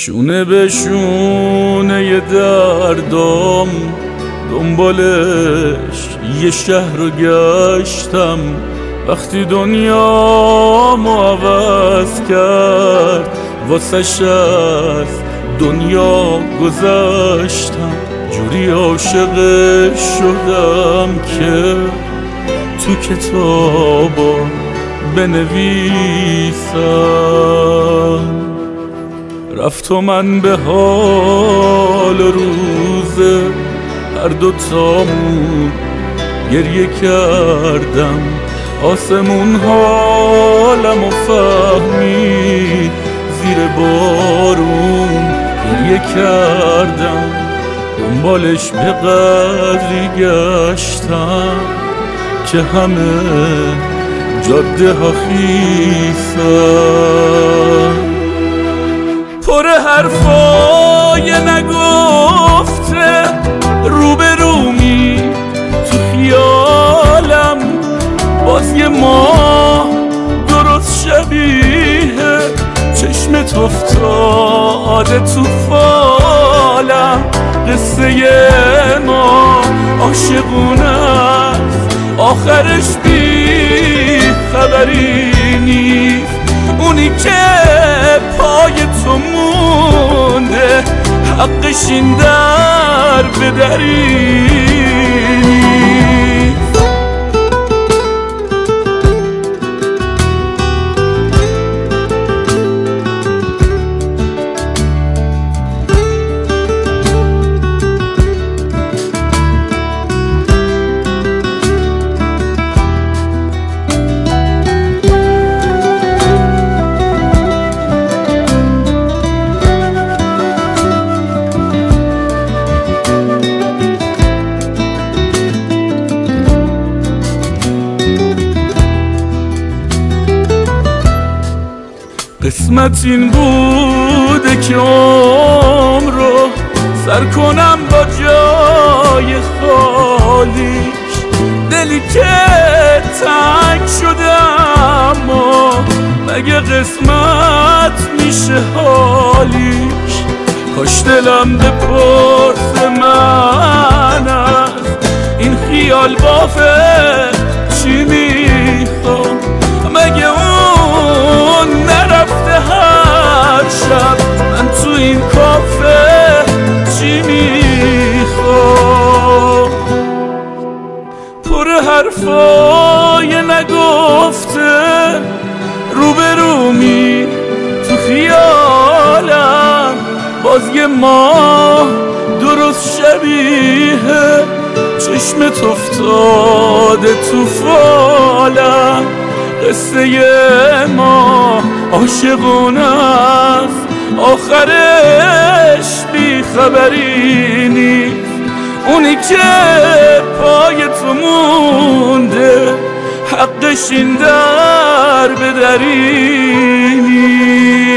شونه به شونه دردم دنبالش یه شهر رو گشتم. وقتی دنیا ما عوض کرد واسش از دنیا گذشتم. جوری عاشق شدم که تو کتابا بنویسم. رفت و من به حال روز هر دوتامون گریه کردم. آسمون حالمو فهمید زیر بارون گریه کردم. دنبالش به قدری گشتم که همه جاده ها خیسن. پر حرفای نگفته روبرومی تو خیالم. باز یه ماه درست شبیه چشمت افتاده تو فالم. قصه ما عاشقونه است آخرش بی خبری نیست. اونی که پای تو مونده حقش این در به دری نیست. قسمت این بوده که عمرو سر کنم با جای خالیش. دلی که تنگ شده اما مگه قسمت میشه حالیش. کاش دلم بپرس من از این خیال بافه چی میخوام. مگه اون نرفته هر شب من تو این کافه چی میخوام. پر حرفای نگفته روبرومی تو خیالم. باز یه ماه درست شبیه چشمت افتاده تو فالم. قصه ما عاشقونه است آخرش بی خبری نیست. اونی که پای تو مونده حقش این در به دری نیست.